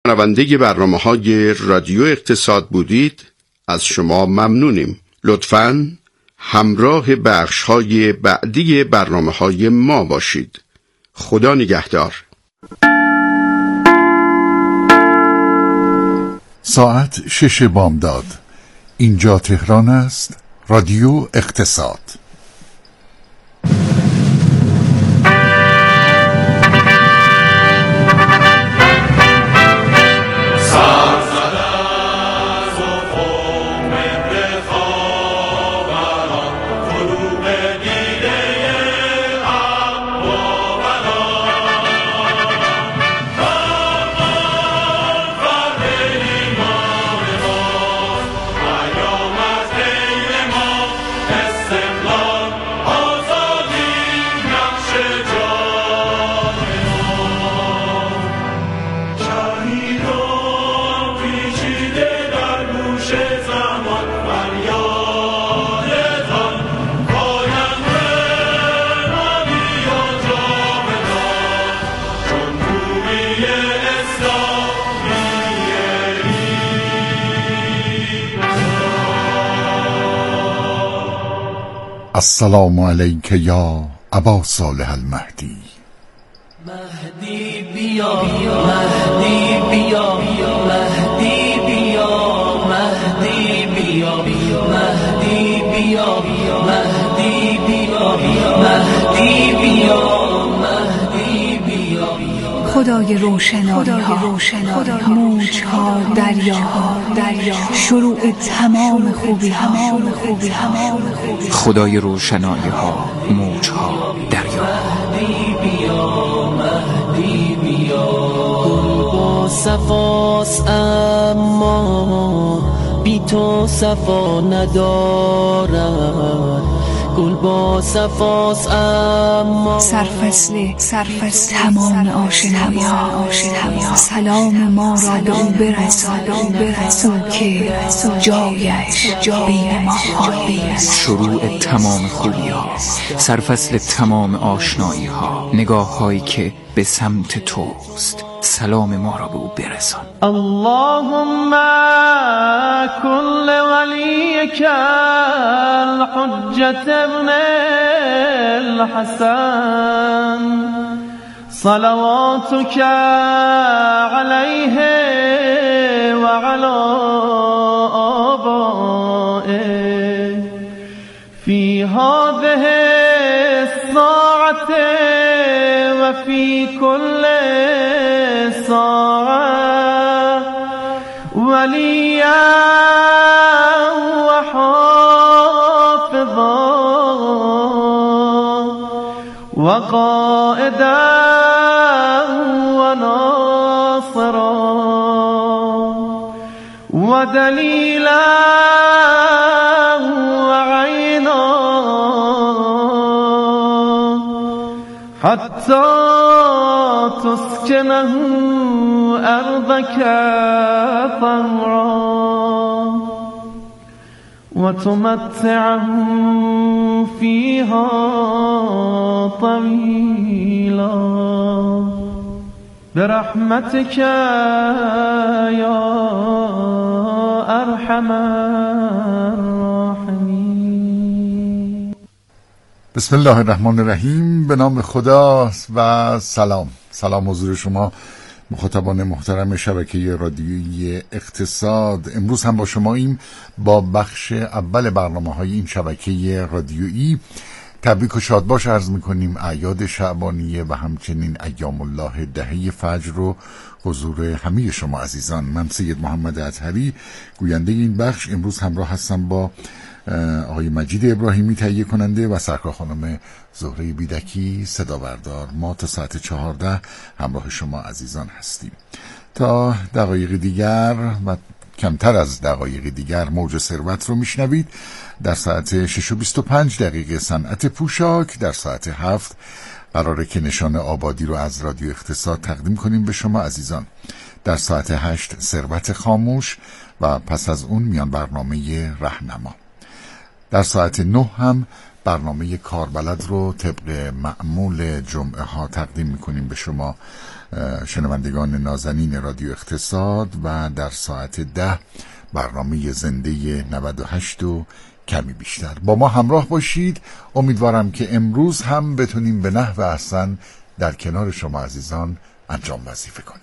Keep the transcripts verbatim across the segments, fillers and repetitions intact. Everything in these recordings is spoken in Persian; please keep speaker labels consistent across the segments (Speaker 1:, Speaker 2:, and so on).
Speaker 1: شنونده برنامه‌های رادیو اقتصاد بودید، از شما ممنونیم. لطفاً همراه بخش‌های بعدی برنامه‌های ما باشید. خدا نگهدار.
Speaker 2: ساعت شش بامداد. اینجا تهران است. رادیو اقتصاد. السلام علیک یا ابا صالح المهدی.
Speaker 3: مهدی بیا مهدی بیا مهدی بیا مهدی بیا مهدی بیا مهدی بیا مهدی بیا مهدی بیا.
Speaker 4: خدای روشنایی ها، موج ها، دریا ها، شروع تمام خوبی ها،
Speaker 5: خدای روشنایی ها، موج ها، دریا.
Speaker 3: مهدی بیا مهدی بیا. گل با صفاست اما بی تو صفا ندارد. گل با صفاست اما
Speaker 4: سرفصل سرفصل تمام آشنایی ها، سلام ما را به او برسان او که جایش بین ما خواهی است.
Speaker 5: شروع تمام خوبی ها، سرفصل تمام آشنایی ها، نگاه هایی که به سمت توست. سلام ما را به او برسان.
Speaker 3: اللهم كل وليك الحجة ابن الحسن صلواتك عليه وعلى آبائه في هذه الساعة وفي كل ساعة وليا وحافظا وقائدا وناصرا ودليلا وعينا حتى تسكنه أرضك طهرا وتمتعه فيها طويلا برحمتك يا أرحم الراحمين.
Speaker 2: بسم الله الرحمن الرحیم. به نام خدا و سلام. سلام حضور شما مخاطبان محترم شبکه رادیویی اقتصاد. امروز هم با شماییم با بخش اول برنامه‌های این شبکه رادیویی. تبریک و شادباش عرض می‌کنیم اعیاد شعبانیه و همچنین ایام الله دهه فجر رو حضور همه شما عزیزان. من سید محمد اطهری گوینده این بخش امروز همراه هستم با آقای مجید ابراهیمی تهیه کننده و سرکار خانم زهره بیدکی صدا بردار. ما تا ساعت چهارده همراه شما عزیزان هستیم. تا دقایق دیگر و کمتر از دقایق دیگر موج ثروت رو میشنوید. در ساعت شش و بیست و پنج دقیقه صنعت پوشاک، در ساعت هفت قراره که نشان آبادی رو از رادیو اقتصاد تقدیم کنیم به شما عزیزان. در ساعت هشت ثروت خاموش و پس از اون میان برنامه رهنما. در ساعت نه هم برنامه کاربلد رو طبق معمول جمعه ها تقدیم میکنیم به شما شنوندگان نازنین رادیو اقتصاد و در ساعت ده برنامه زنده نود و هشت و کمی بیشتر. با ما همراه باشید. امیدوارم که امروز هم بتونیم به نحو احسن در کنار شما عزیزان انجام وظیفه کنیم.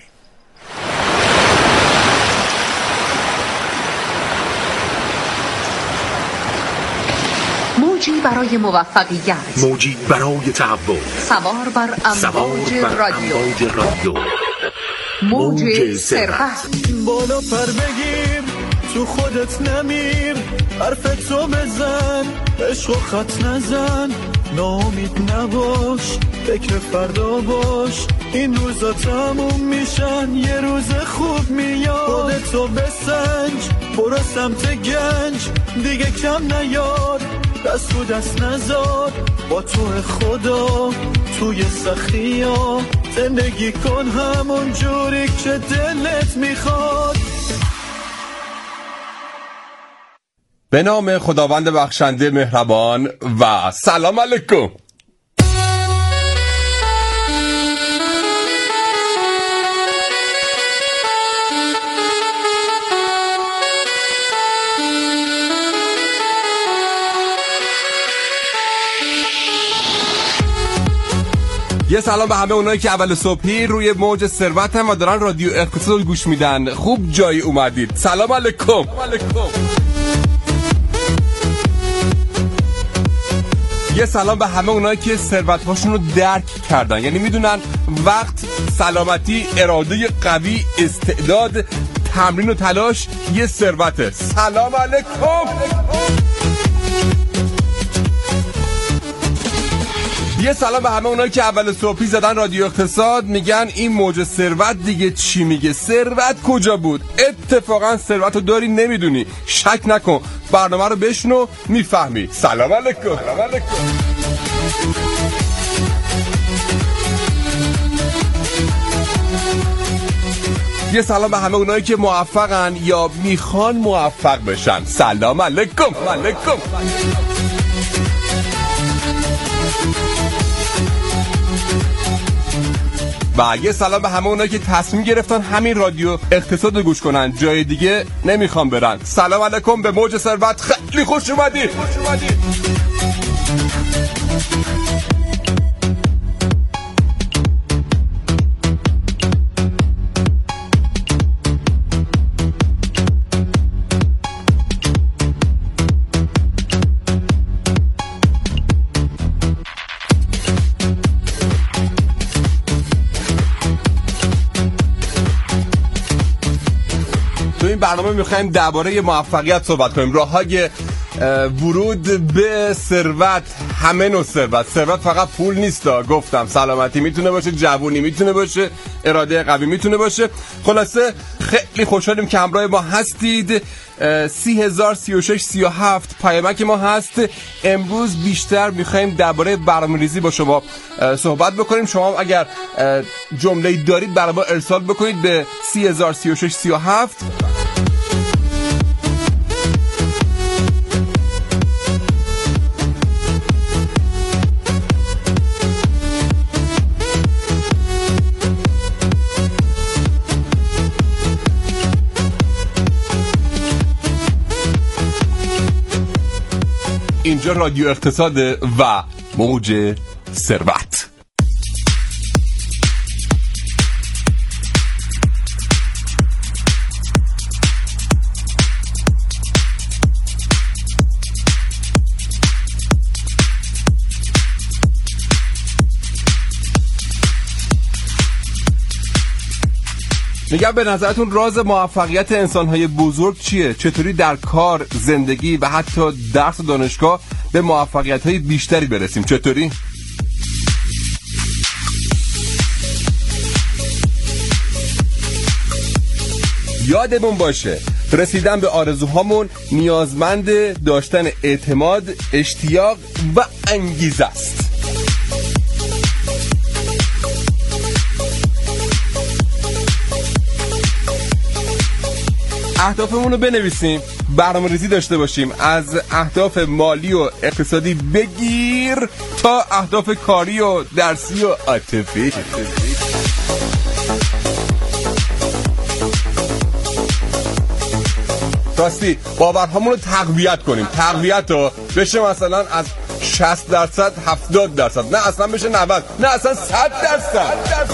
Speaker 6: موجی برای موفقیت،
Speaker 7: موجی برای تحول،
Speaker 6: سوار بر امواج رادیو،
Speaker 7: رادیو.
Speaker 6: موج ثروت.
Speaker 8: بالا پر بگیر تو خودت نمیر، حرف تو بزن، عشق و خط نزن، ناامید نباش، فکر فردا باش، این روزا تموم میشن، یه روز خوب میاد، خودتو بسنج، برو سمت گنج، دیگه کم نیار، دست تو دست نزار، با تو خدا توی سخیا زندگی کن همون جوری که دلت میخواد.
Speaker 9: به نام خداوند بخشنده مهربان و سلام علیکم. یه سلام به همه اونایی که اول صبحی روی موج ثروت هم و دارن رادیو اقتصاد گوش میدن. خوب جایی اومدید. سلام علیکم. یه سلام به همه اونایی که ثروت‌هاشون رو درک کردن، یعنی میدونن وقت، سلامتی، اراده قوی، استعداد، تمرین و تلاش یه ثروته. سلام علیکم. یه سلام به همه اونایی که اول صبحی زدن رادیو اقتصاد، میگن این موج ثروت دیگه چی میگه؟ ثروت کجا بود؟ اتفاقا ثروت رو داری نمیدونی، شک نکن، برنامه رو بشنو میفهمی. سلام علیکم. سلام علیکم. یه سلام به همه اونایی که موفقن یا میخوان موفق بشن. سلام علیکم. علیکم. و یه سلام به همه اونایی که تصمیم گرفتن همین رادیو اقتصاد رو گوش کنن، جای دیگه نمیخوام برن. سلام علیکم به موج ثروت. خیلی خوش اومدی. خوش اومدی. برنامه میخوایم درباره موفقیت صحبت کنیم، راههای ورود به ثروت، همه نوع ثروت. ثروت فقط پول نیست، گفتم سلامتی میتونه باشه، جوونی میتونه باشه، اراده قوی میتونه باشه. خلاصه خیلی خوشحالیم که همراه ما هستید. سی هزار سی و شش سی و هفت پیامک ما هست. امروز بیشتر میخوایم درباره برنامه‌ریزی با شما صحبت بکنیم. شما اگر جمله‌ای دارید برای ما ارسال بکنید به سی هزار سی و شش سی و هفت. اینجا رادیو اقتصاد و موج ثروت. میگم به نظرتون راز موفقیت انسان‌های بزرگ چیه؟ چطوری در کار، زندگی و حتی درس و دانشگاه به موفقیت‌های بیشتری برسیم؟ چطوری؟ یادمون باشه رسیدن به آرزوهامون نیازمند داشتن اعتماد، اشتیاق و انگیزه است. اهدافمون رو بنویسیم برنامه‌ریزی داشته باشیم، از اهداف مالی و اقتصادی بگیر تا اهداف کاری و درسی و عاطفی. راستی باورهامون رو تقویت کنیم. تقویت رو بشه مثلا از شصت درصد هفتاد درصد، نه اصلا بشه نود، نه اصلا صد درصد.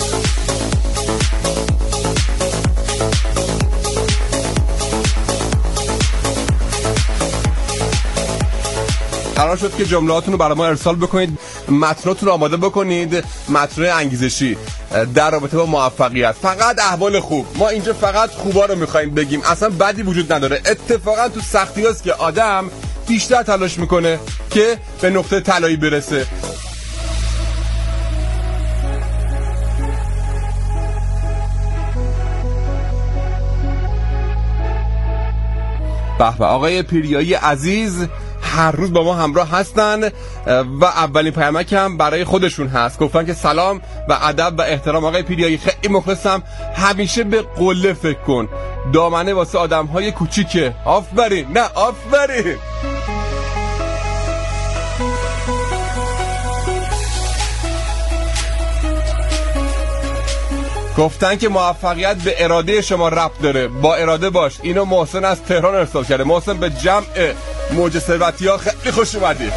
Speaker 9: قرار شد که جملهاتون رو برای ما ارسال بکنید، متناتون رو آماده بکنید، متن انگیزشی در رابطه با موفقیت، فقط احوال خوب. ما اینجا فقط خوبا رو میخوایم بگیم، اصلا بدی وجود نداره. اتفاقا تو سختی هست که آدم بیشتر تلاش میکنه که به نقطه طلایی برسه. به به، آقای پیریایی عزیز هر روز با ما همراه هستن و اولین پیامک هم برای خودشون هست. گفتن که سلام و ادب و احترام آقای پیریایی، خیلی مخلصم، همیشه به قله فکر کن، دامنه واسه آدم های کوچیکه. آفرین، نه آفرین. گفتن که موفقیت به اراده شما ربط داره، با اراده باش. اینو محسن از تهران ارسال کرده. محسن به جمع موج ثروتی ها خیلی خوش اومدی.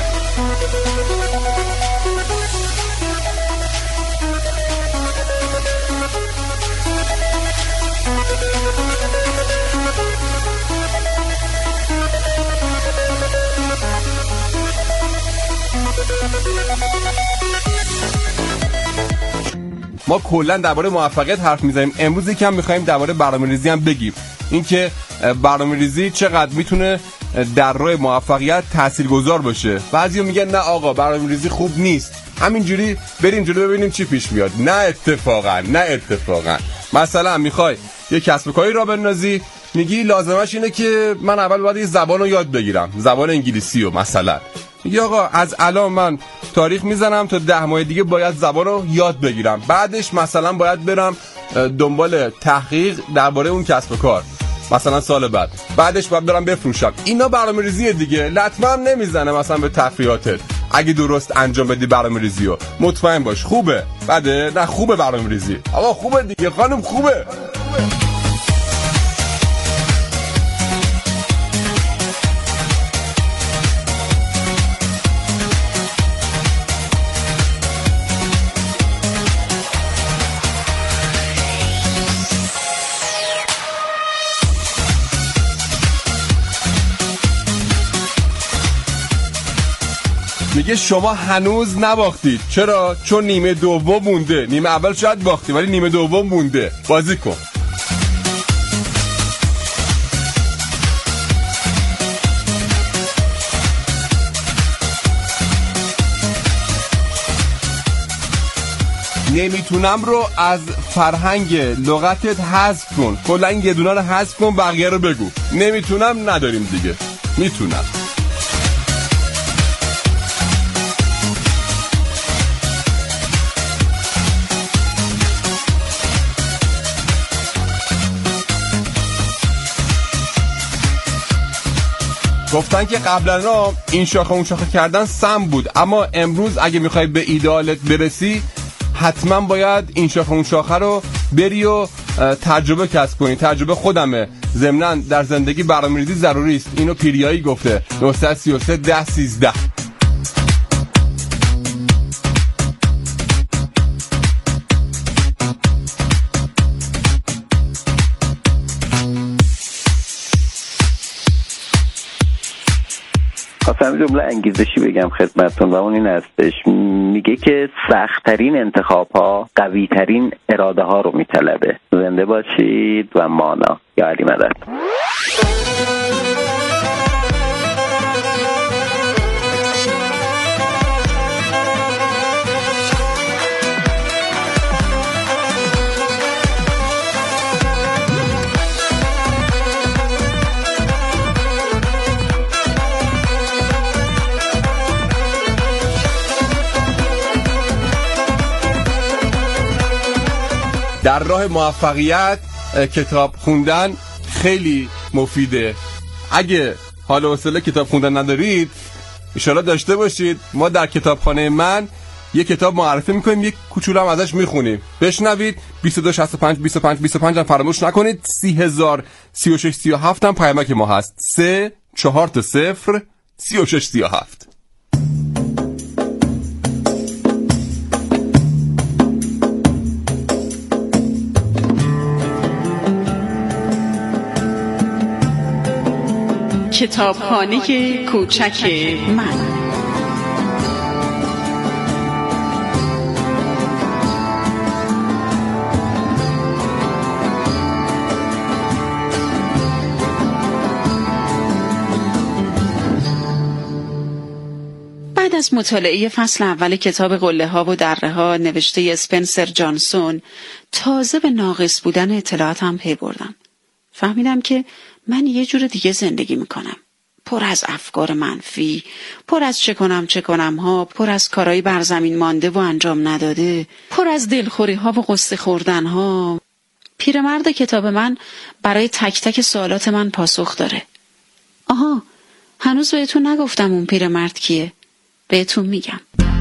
Speaker 9: ما کلا درباره موفقیت حرف میزنیم. امروز یکم میخوایم درباره برنامه‌ریزی هم بگیم، اینکه برنامه‌ریزی چقدر میتونه در راه موفقیت تاثیرگذار باشه. بعضیا میگن نه آقا برنامه‌ریزی خوب نیست، همینجوری بریم جلو ببینیم چی پیش میاد. نه اتفاقا، نه اتفاقا. مثلا میخوای یه کسب و کاری را بندازی، میگی لازمش اینه که من اول باید یه زبان رو یاد بگیرم، زبان انگلیسی رو. مثلا میگی آقا از الان من تاریخ میزنم تا ده ماه دیگه باید زبان رو یاد بگیرم، بعدش مثلا باید برم دنبال تحقیق درباره اون کسب و کار، مثلا سال بعد بعدش باید برم بفروشم. اینا برنامه‌ریزی دیگه. لطمه هم نمیزنه مثلا به تفریحاتت اگه درست انجام بدی برنامه‌ریزی رو. مطمئن باش خوبه. بعده نه خوبه برنامه‌ریزی. آقا خوبه دیگه خانم، خوبه. میگه شما هنوز نباختید. چرا؟ چون نیمه دوم مونده. نیمه اول شاید باختی ولی نیمه دوم مونده. بازی کن. نمیتونم رو از فرهنگ لغتت حذف کن. کلا این یه دونه رو حذف کن، بقیه رو بگو. نمیتونم نداریم دیگه. میتونم. گفتن که قبلا این شاخه اون شاخه کردن سم بود، اما امروز اگه میخوای به ایدئالت برسی حتما باید این شاخه اون شاخه رو بری و تجربه کسب کنی. تجربه خودمه. ضمناً در زندگی برنامه‌ریزی ضروری است. اینو پیریایی گفته. نه سه سه ده سیزده.
Speaker 10: خواستم جمله انگیزشی بگم خدمتتون و اون این هستش، میگه که سخت‌ترین انتخاب‌ها قوی‌ترین اراده ها رو میطلبه. زنده باشید و مانا. یا علی مدد.
Speaker 9: در راه موفقیت کتاب خوندن خیلی مفیده. اگه حال و حوصله کتاب خوندن ندارید انشالله داشته باشید. ما در کتابخانه من یک کتاب معرفی میکنیم، یک کوچولو هم ازش میخونیم. بشنوید. بیست و دو شصت و پنج بیست و پنج بیست و پنج هم فراموش نکنید. سی هزار سی و شش سی و هفت هم پیامک ما هست. سه چهار تا صفر سی و شش سی و هفت.
Speaker 6: کتابخانه کوچک من. بعد از مطالعه فصل اول کتاب قله ها و دره ها نوشته اسپنسر جانسون، تازه به ناقص بودن اطلاعاتم پی بردم. فهمیدم که من یه جور دیگه زندگی میکنم، پر از افکار منفی، پر از چه کنم چه کنم ها، پر از کارهای بر زمین مانده و انجام نداده، پر از دلخوری ها و قصه خوردن ها. پیرمرد کتاب من برای تک تک سوالات من پاسخ داره. آها، هنوز بهتون نگفتم اون پیرمرد کیه. بهتون میگم.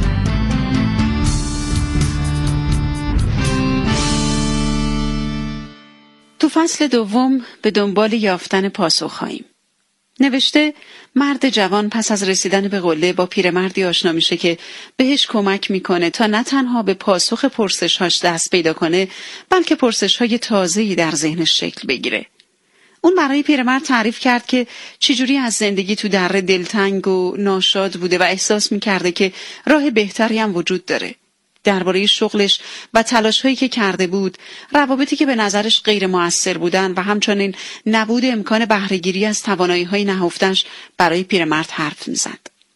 Speaker 6: تو فصل دوم به دنبال یافتن پاسخ هاییم. نوشته مرد جوان پس از رسیدن به قله با پیرمردی آشنا میشه که بهش کمک میکنه تا نه تنها به پاسخ پرسش‌هاش دست پیدا کنه، بلکه پرسش‌های تازه‌ای در ذهنش شکل بگیره. اون برای پیرمرد تعریف کرد که چجوری از زندگی تو دره دلتنگ و ناشاد بوده و احساس میکرده که راه بهتری هم وجود داره. درباره شغلش و تلاش‌هایی که کرده بود، روابطی که به نظرش غیر مؤثر بودن و همچنین نبود امکان بهره‌گیری از توانایی‌های نهفته‌اش برای پیرمرد حرف می‌زد.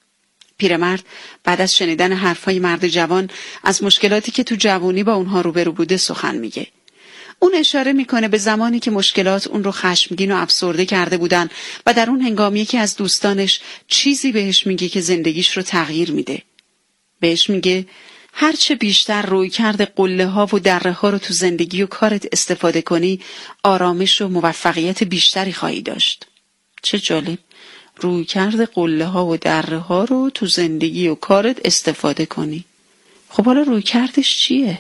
Speaker 6: پیرمرد بعد از شنیدن حرف‌های مرد جوان از مشکلاتی که تو جوانی با اونها روبرو بوده سخن میگه. اون اشاره میکنه به زمانی که مشکلات اون رو خشمگین و افسرده کرده بودن و در اون هنگام یکی از دوستانش چیزی بهش میگه که زندگیش رو تغییر میده. بهش میگه هرچه بیشتر روی کرده قله ها و دره ها رو تو زندگی و کارت استفاده کنی، آرامش و موفقیت بیشتری خواهی داشت. چه جالب، روی کرده قله ها و دره ها رو تو زندگی و کارت استفاده کنی. خب حالا روی کردش چیه؟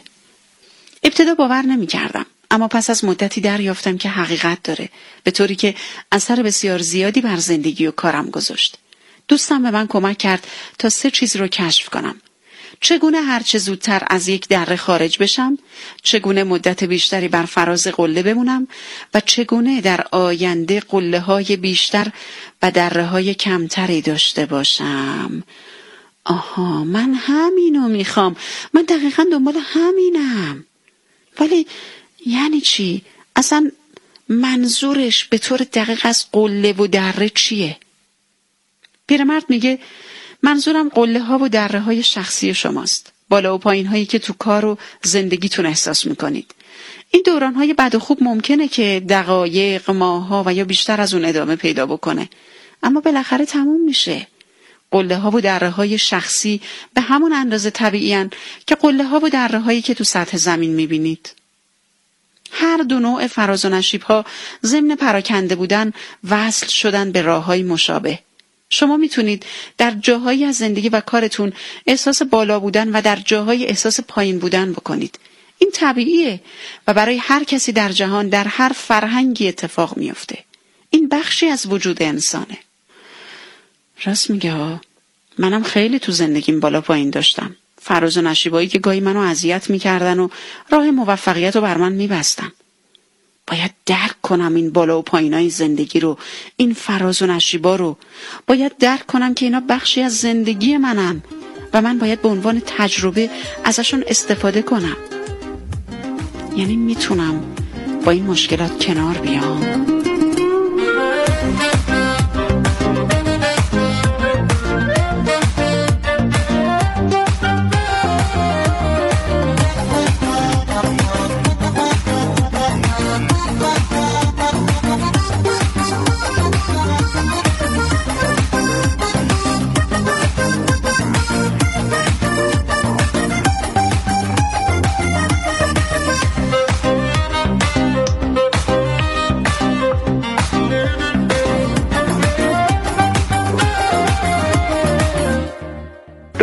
Speaker 6: ابتدا باور نمی کردم، اما پس از مدتی دریافتم که حقیقت داره، به طوری که اثر بسیار زیادی بر زندگی و کارم گذاشت. دوستم به من کمک کرد تا سه چیز رو کشف کنم: چگونه هرچه زودتر از یک دره خارج بشم، چگونه مدت بیشتری بر فراز قله بمونم و چگونه در آینده قله های بیشتر و دره های کمتری داشته باشم. آها، من همینو میخوام، من دقیقاً دنبال همینم. ولی یعنی چی؟ اصلا منظورش به طور دقیق از قله و دره چیه؟ پیرمرد میگه منظورم قله ها و دره های شخصی شماست، بالا و پایین هایی که تو کار و زندگیتون احساس میکنید. این دوران های بد و خوب ممکنه که دقایق، ماها و یا بیشتر از اون ادامه پیدا بکنه، اما بالاخره تموم میشه. قله ها و دره های شخصی به همون اندازه طبیعی هن که قله ها و دره هایی که تو سطح زمین میبینید. هر دو نوع فراز و نشیب ها ضمن پراکنده بودن وصل شدن به راه های مشابه. شما میتونید در جاهایی از زندگی و کارتون احساس بالا بودن و در جاهای احساس پایین بودن بکنید. این طبیعیه و برای هر کسی در جهان در هر فرهنگی اتفاق میفته. این بخشی از وجود انسانه. راست میگه ها، منم خیلی تو زندگیم بالا پایین داشتم. فراز و نشیبایی که گاهی منو اذیت میکردن و راه موفقیت رو بر من میبستن. باید درک کنم این بالا و پایینای زندگی رو، این فراز و نشیبا رو. باید درک کنم که اینا بخشی از زندگی منن و من باید به عنوان تجربه ازشون استفاده کنم. یعنی میتونم با این مشکلات کنار بیام.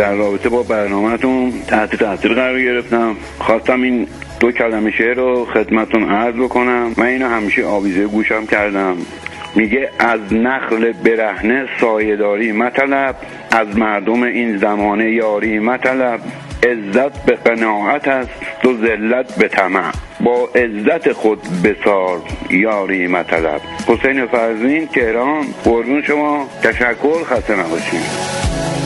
Speaker 11: در رابطه با برنامه‌تون تحت تاثیر قرار گرفتم. خواستم این دو کلمه شعر رو خدمتتون عرض بکنم. من اینو همیشه آویزه گوشم کردم. میگه از نخل برهنه سایه‌داری مطلب، از مردم این زمانه یاری مطلب، عزت به قناعت است و ذلت به طمع، با عزت خود بسار یاری مطلب. حسین فرزین، تهران. قربون شما، تشکر، خسته نباشید.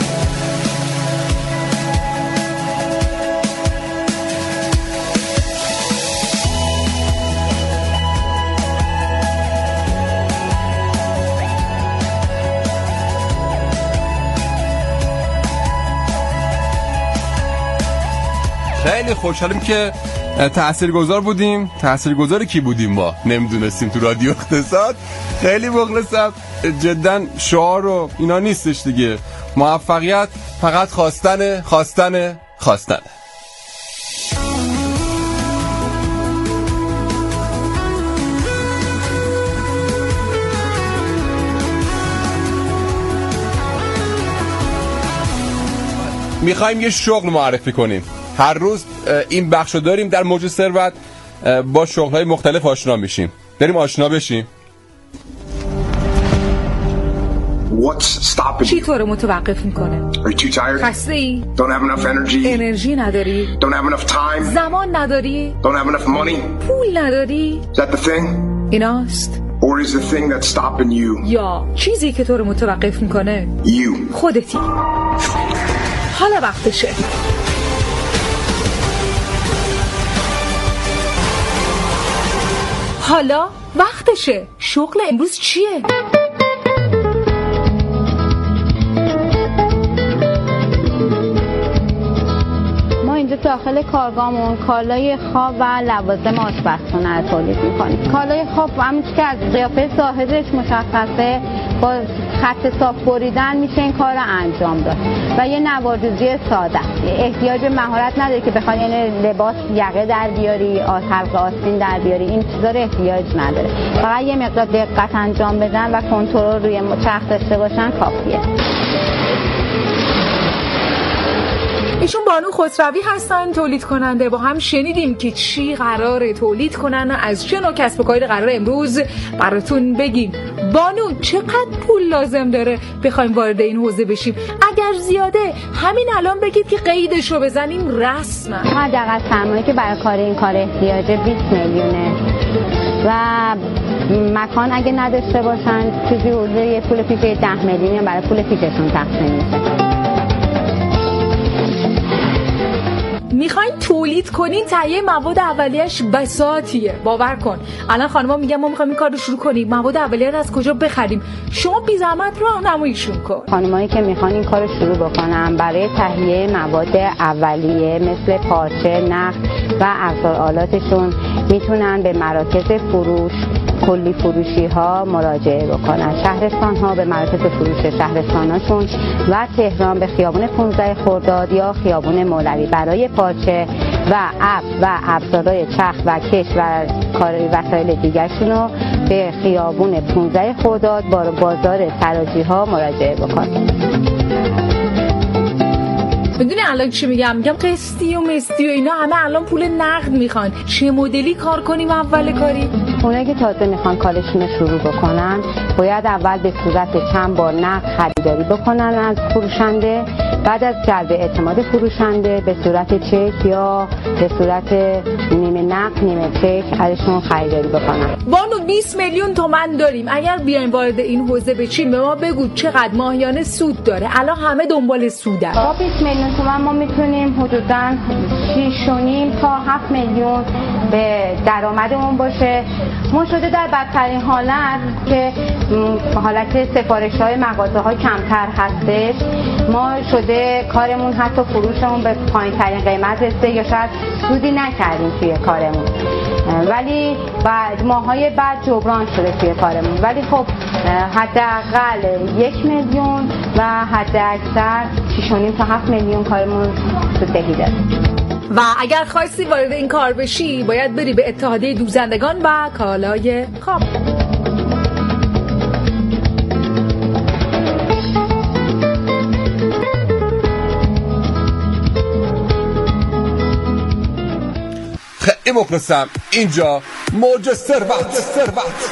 Speaker 9: خیلی خوشحالیم که تاثیرگذار بودیم. تاثیرگذار کی بودیم ما نمیدونستیم تو رادیو اقتصاد. خیلی مخلصم. جدا شعار و اینا نیستش دیگه. موفقیت فقط خواستن خواستن خواستن. میخوایم یه شغل معرفی کنیم. هر روز این بخشو داریم در موج ثروت، با شغل‌های مختلف آشنا میشیم. بریم آشنا بشیم.
Speaker 12: چی تو رو متوقف میکنه؟ خسته ای؟ انرژی نداری؟ زمان نداری؟ پول نداری؟ ایناست؟ یا چیزی که تو رو متوقف میکنه؟ خودتی. حالا وقتشه. حالا وقتشه. شغل امروز چیه؟
Speaker 13: ما اینجا داخل کارگاهمون کالای خواب و لوازم آشپزخونه رو تولید می‌کنیم. کالای خواب همونش که از قیافه ظاهرش مشخصه، با خط صاف بریدن میشه این کار رو انجام داد و یه نواردوزی ساده. احتیاج به مهارت نداره که بخوای یعنی لباس یقه در بیاری، حلق آستین در بیاری، این چیزا رو احتیاج نداره. فقط یه مقدار دقت انجام بدن و کنترل روی چرخ داشته باشن کافیه.
Speaker 12: ایشون بانو خسروی هستن، تولید کننده. با هم شنیدیم که چی قراره تولید کنن و از چه نوع کسب و کاری قراره امروز براتون بگیم. بانو چقدر پول لازم داره بخوایم وارد این حوزه بشیم؟ اگر زیاده همین الان بگید که قیدشو بزنیم رسما.
Speaker 13: حداقل سرمایه‌ای که برای کار این کار احتیاجه بیست میلیونه و مکان اگه نداشته باشن چیزی حدود یه پول پیش ده میلیون برای پول پیششون تقسیم میشه.
Speaker 12: میخواین تولید کنین، تهیه مواد اولیه‌اش بساطیه. باور کن الان خانم‌ها میگن ما میخوایم این کار رو شروع کنیم، مواد اولیه رو از کجا بخریم؟ شما بی زحمت راهنماییشون کن.
Speaker 13: خانمایی که میخوان این کار رو شروع بکنن برای تهیه مواد اولیه مثل پارچه، نخل و ابزار آلاتشون میتونن به مراکز فروش، کلی فروشی ها مراجعه بکنن. شهرستان ها به مراکز فروش شهرستاناشون و تهران به خیابون پانزده خرداد یا خیابون مولوی برای پارچه و اب و ابزارهای چرخ و کش و کار وسایل دیگرشون رو به خیابون پانزده خرداد با بازار سراجی ها مراجعه بکنن.
Speaker 12: میدونی الان چی میگم؟ میگم قسطی و مستی و اینا همه الان پول نقد میخوان. چه مدلی کار کنیم اول کاری؟
Speaker 13: اونایی که تازه میخوان کارشون رو شروع بکنن باید اول به صورت چند بار نقد خریداری بکنن از فروشنده، بعد از جلب اعتماد فروشنده به صورت چک یا به صورت نیمه نقد نیمه چک ازشون خریداری بکنن.
Speaker 12: بانو بیست میلیون تومان داریم. اگر بیایم وارد این حوزه بشیم به ما بگو چقدر ماهیانه سود داره. الان همه دنبال سودن.
Speaker 13: با بیست میلیون تومان ما میتونیم حدوداً شش و نیم تا هفت میلیون به درآمدمون باشه. ما شده در بدترین حالت که حالت سفارش‌های مغازه‌ها کمتر هستش، ما شده کارمون حتی فروشمون به پایین‌ترین قیمت رسیده یا شاید سودی نکردیم توی کارمون، ولی بعد ماهای بعد جبران شده توی کارمون. ولی خب حداقل یک میلیون و حداکثر شش و نیم تا هفت میلیون کارمون سوددهی داره.
Speaker 12: و اگر خواستی وارد این کار بشی باید بری به اتحادیه دوزندگان و کالای خواب.
Speaker 9: این مخلصم، اینجا موج ثروت. ثروت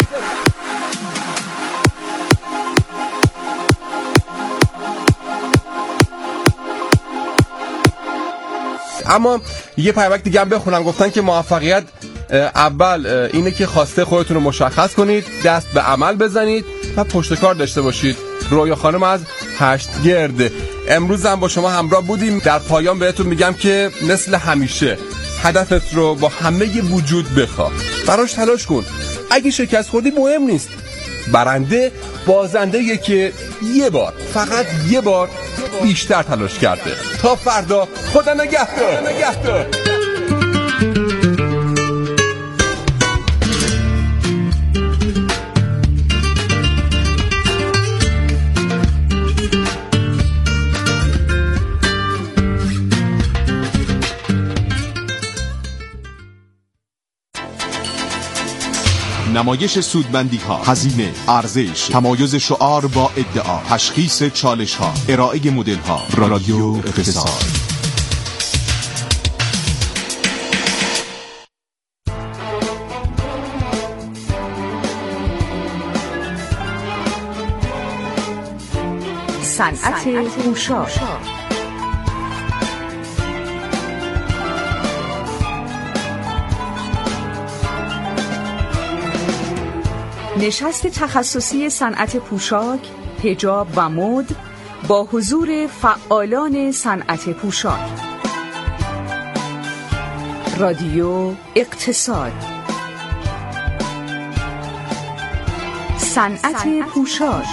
Speaker 9: اما یه پیامک دیگه هم بخونم. گفتن که موفقیت اول اینه که خواسته خودتون رو مشخص کنید، دست به عمل بزنید و پشتکار داشته باشید. رویا خانم از هشت گرد. امروز هم با شما همراه بودیم. در پایان بهتون میگم که مثل همیشه هدفت رو با همه وجود بخواه، براش تلاش کن. اگه شکست خوردی مهم نیست، برنده بازنده یه که یه بار، فقط یه بار بیشتر تلاش کرده. تا فردا، خدا نگهدار. نگهدار.
Speaker 14: نمایش سودمندی ها، هزینه، ارزش، تمایز شعار با ادعا، تشخیص چالش ها، ارائه مدل ها. رادیو اقتصاد.
Speaker 4: صنعت پوشاک. نشست تخصصی صنعت پوشاک، حجاب و مد با حضور فعالان صنعت پوشاک. رادیو اقتصاد. صنعت پوشاک.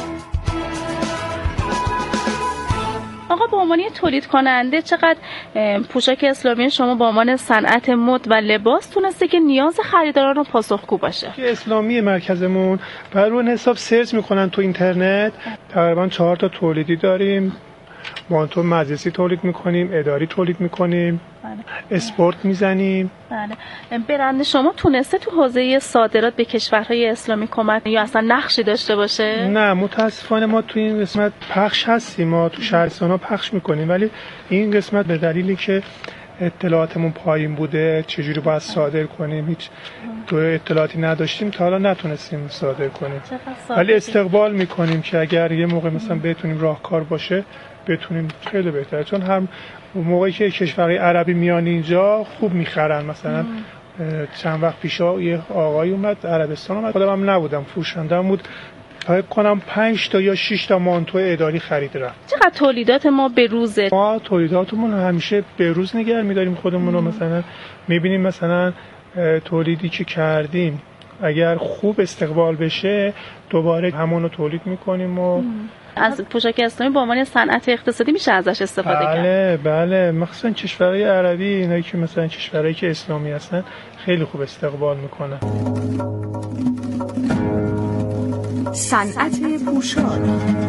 Speaker 15: آقا به عنوان تولید کننده چقدر پوشاک اسلامی شما به عنوان صنعت مد و لباس تونسته که نیاز خریداران رو پاسخگو باشه؟
Speaker 16: اسلامی مرکزمون بر اون حساب سرچ میکنن تو اینترنت. تقریبا چهار تا تولیدی داریم. مانتو مجلسی تولید میکنیم، اداری تولید میکنیم، بله. اسپورت میزنیم.
Speaker 15: بله. برند شما تونسته تو حوزه صادرات به کشورهای اسلامی کمک یا اصلا نقشی داشته باشه؟
Speaker 16: نه متاسفانه ما تو این قسمت پخش هستیم، ما تو شهرستان‌ها پخش میکنیم، ولی این قسمت به دلیلی که اطلاعاتمون پایین بوده چجوری باید صادر کنیم هیچ تو اطلاعاتی نداشتیم تا حالا نتونستیم صادر کنیم. ولی استقبال میکنیم که اگر یه موقع مثلا بتونیم راهکار باشه بتونیم، خیلی بهتره، چون هم موقعی که کشورهای عربی میان اینجا خوب میخرن. مثلا چند وقت پیشا یه آقای اومد عربستان اومد، خودم هم نبودم، فروشندم بود، فکر کنم پنج تا یا شش تا مانتو اداری خرید رفت.
Speaker 15: چقدر تولیدات ما به روزه؟
Speaker 16: ما تولیداتمون همیشه به روز نگه می‌داریم خودمون رو. مثلا می‌بینیم مثلا تولیدی که کردیم اگر خوب استقبال بشه دوباره همون رو تولید می‌کنیم و
Speaker 15: از پوشاک اسلامی به عنوان صنعت اقتصادی میشه ازش استفاده
Speaker 16: بله
Speaker 15: کرد.
Speaker 16: بله بله، مخصوصا کشورهای عربی، اینایی که مثلا کشورهایی که اسلامی هستن خیلی خوب استقبال میکنن.
Speaker 4: صنعت پوشاک.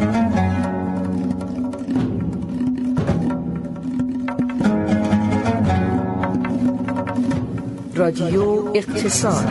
Speaker 4: رادیو اقتصاد.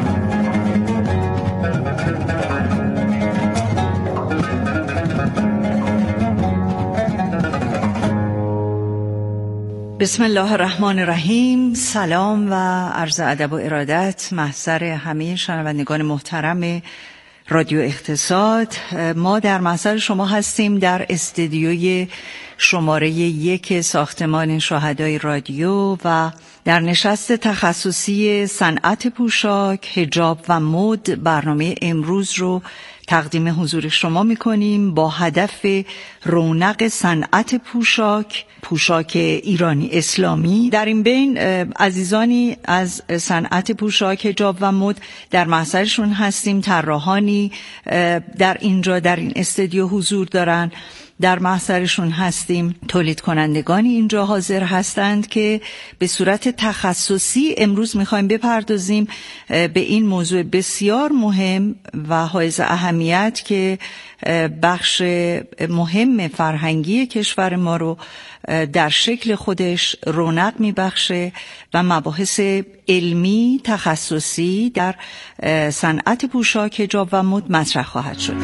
Speaker 4: بسم الله الرحمن الرحیم. سلام و عرض ادب و ارادت محضر همه شنوندگان محترم رادیو اقتصاد. ما در محضر شما هستیم در استدیوی شماره یک ساختمان شهدای رادیو و در نشست تخصصی صنعت پوشاک، حجاب و مد برنامه امروز رو تقدیم حضور شما می‌کنیم با هدف رونق صنعت پوشاک، پوشاک ایرانی اسلامی. در این بین عزیزانی از صنعت پوشاک، حجاب و مد در محضرشون هستیم. طراحانی در اینجا در این استودیو حضور دارن، در محضرشون هستیم. تولید کنندگانی اینجا حاضر هستند که به صورت تخصصی امروز میخوایم بپردازیم به این موضوع بسیار مهم و حائز اهمیت که بخش مهم فرهنگی کشور ما رو در شکل خودش رونق میبخشه و مباحث علمی تخصصی در صنعت پوشاک، حجاب و مد مطرح خواهد شد.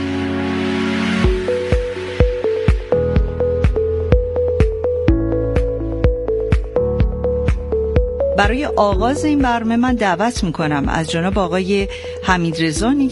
Speaker 17: برای آغاز این برنامه من دعوت میکنم از جناب آقای حمیدرضا